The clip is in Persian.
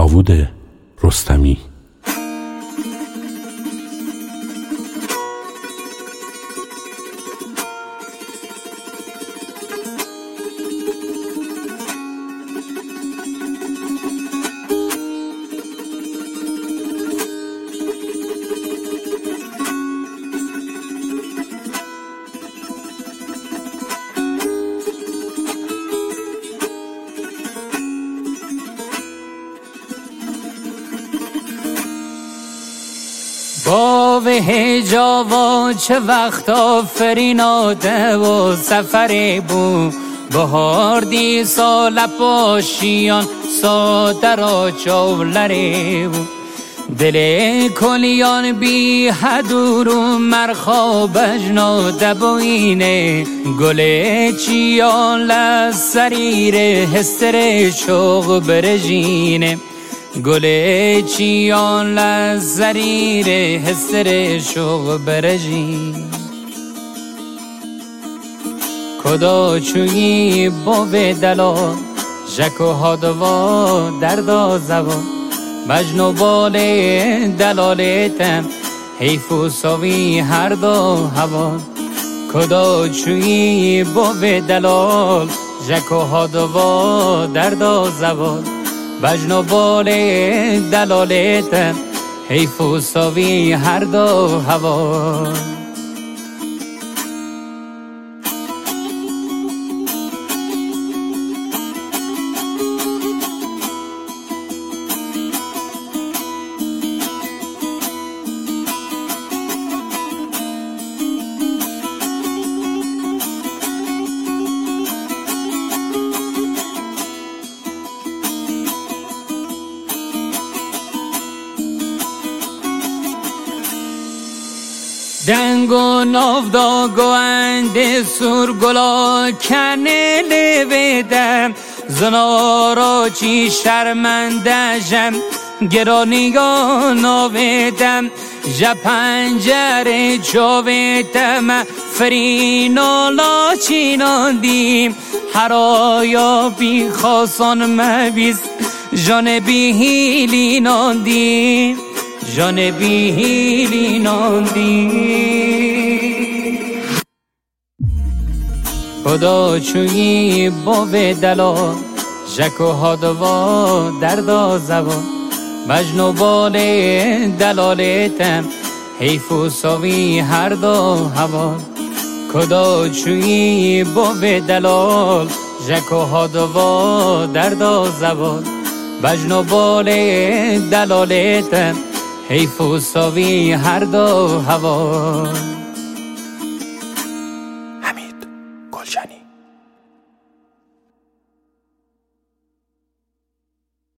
داوود رستمی. با هجا و چه وقت آفرین آده و سفری بو بهار دی سال پاشیان ساده را چولری بو دل کلیان بی حدورو مرخا بجنا دبوینه گل چیان لسریر هستر شوق برجینه گل چیان لزریر هستر شوق برجین کدا چویی با دلال جک و هادوا دردا زبان مجنو بال دلالتم حیف و ساوی هر دو هوا کدا چویی با دلال جک و هادوا دردا زبان بجنو بال دلالت حیف و ساوی هر دو هوا دنگ و ناف و اند سور گلا کنه لبیدم زنارا چی شرمنده جم گرانیگا ناویدم جا پنجره چاویدم فرینالا چیناندیم هر آیا بی خواستان مبیز جان بی هیلی ناندیم جان بی هیلی ناندی خدا چویی با دلال جک و هادوا دردا زبان مجنو بال دلالتم حیف و ساوی هر دو هوا خدا چویی با دلال جک و هادوا دردا زبان مجنو بال دلالتم حیف و ساوی هر دو هوا